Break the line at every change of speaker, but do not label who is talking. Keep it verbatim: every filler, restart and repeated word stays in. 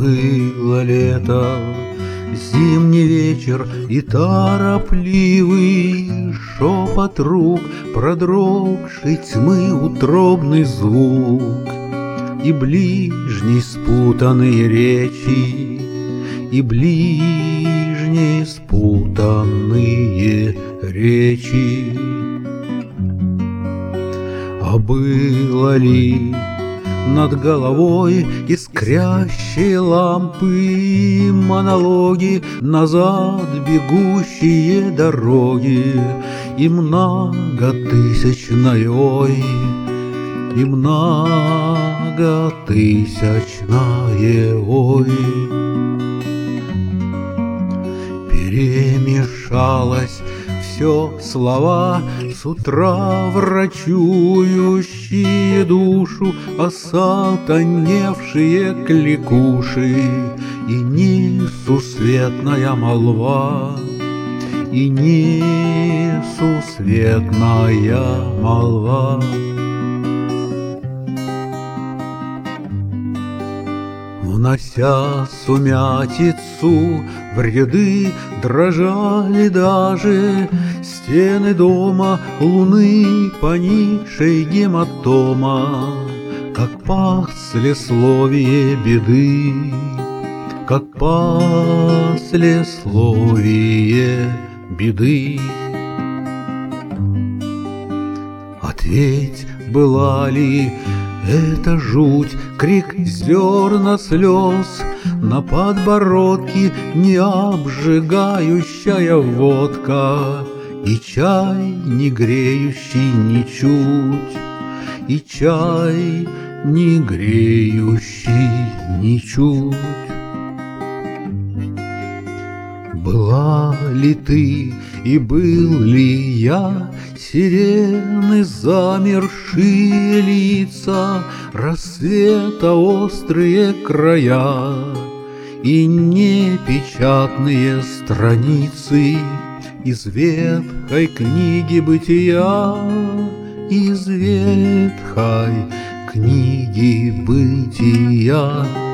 Было лето, зимний вечер и торопливый шепот рук, продрогшей тьмы утробный звук, и ближней спутанные речи, и ближние спутанные речи. А было ли над головой искрящие лампы, монологи, назад бегущие дороги, и многотысячной, ой, и многотысячное, ой. Перемешалось все слова, с утра врачующие душу, осатаневшие кликуши, и несусветная молва, и несусветная молва. Внося сумятицу в ряды, дрожали даже стены дома, луны поникшей гематома, как послесловие беды, как послесловие беды. Ответь, была ли это жуть, крик зерна слез, на подбородке не обжигающая водка, и чай, не греющий ничуть, и чай, не греющий ничуть. Была ли ты и был ли я, сирены замершие лица, рассвета острые края и непечатные страницы из ветхой книги бытия, из ветхой книги бытия.